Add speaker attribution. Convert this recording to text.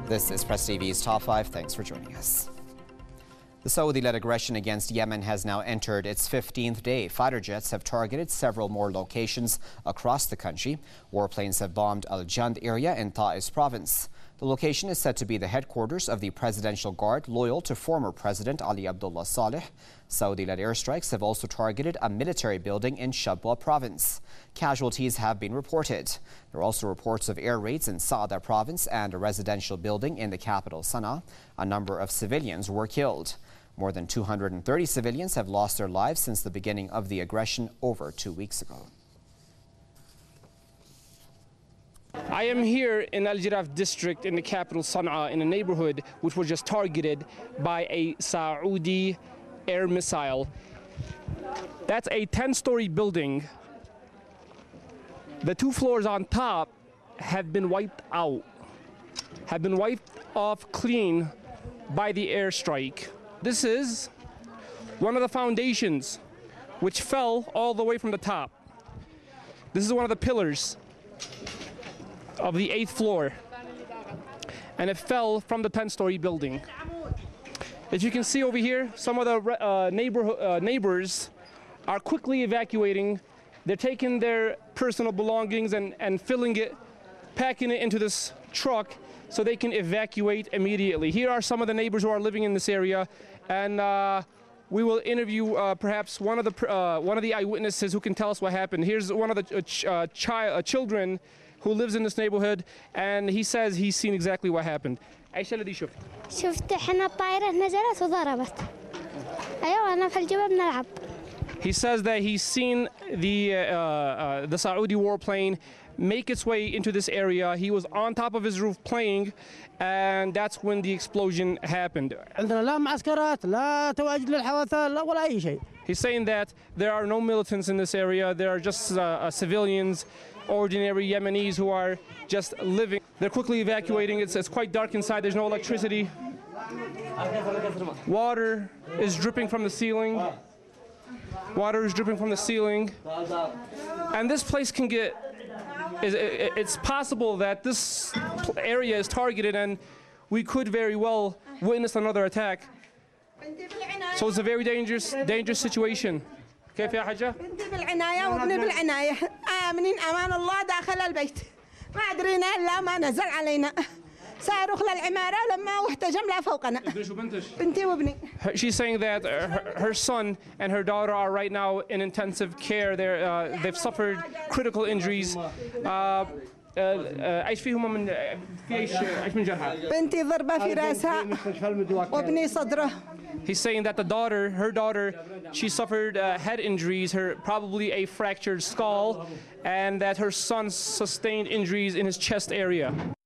Speaker 1: This is Press TV's Top 5. Thanks for joining us. The Saudi-led aggression against Yemen has now entered its 15th day. Fighter jets have targeted several more locations across the country. Warplanes have bombed Al Jand area in Ta'is province. The location is said to be the headquarters of the Presidential Guard loyal to former President Ali Abdullah Saleh. Saudi-led airstrikes have also targeted a military building in Shabwa province. Casualties have been reported. There are also reports of air raids in Saada province and a residential building in the capital Sana'a. A number of civilians were killed. More than 230 civilians have lost their lives since the beginning of the aggression over 2 weeks ago.
Speaker 2: I am here in Al Jiraf district in the capital Sana'a in a neighborhood which was just targeted by a Saudi air missile. That's a 10-story building. The 2 floors on top have been wiped out, have been wiped off clean by the airstrike. This is one of the foundations which fell all the way from the top. This is one of the pillars of the 8th floor, and it fell from the 10-story building. As you can see over here, some of the neighbors are quickly evacuating. They're taking their personal belongings and filling it, packing it into this truck so they can evacuate immediately. Here are some of the neighbors who are living in this area, and we will interview perhaps one of the eyewitnesses who can tell us what happened. Here's one of the children who lives in this neighborhood, and he says he's seen exactly what happened. ايش الذي شفت؟
Speaker 3: شفت حنا الطائرة نزلت وضربت. أيوة أنا في الجبل بنلعب.
Speaker 2: He says that he's seen the Saudi warplane make its way into this area. He was on top of his roof playing, and that's when the explosion happened.
Speaker 4: عندنا لا معسكرات لا تواجد للحوثاء لا ولا أي شيء.
Speaker 2: He's saying that there are no militants in this area. There are just civilians, ordinary Yemenis who are just living. They're quickly evacuating. It's quite dark inside. There's no electricity. Water is dripping from the ceiling. Water is dripping from the ceiling. And this place can get, it's possible that this area is targeted and we could very well witness another attack. So it's a very dangerous situation. كيف يا حاجة؟
Speaker 5: بنتي بالعناية وابني بالعناية آمنين أمان الله داخل البيت ما أدرينا إلا ما نزل علينا صاروخ للعمارة لما واحتجم لا فوقنا بنتي وابني.
Speaker 2: She's saying that her son and her daughter are right now in intensive care. They've suffered critical injuries. ايش فيهم من ايش من جرحى؟
Speaker 5: بنتي ضربة في رأسها وابني صدره.
Speaker 2: He's saying that her daughter, she suffered head injuries, probably a fractured skull, and that her son sustained injuries in his chest area.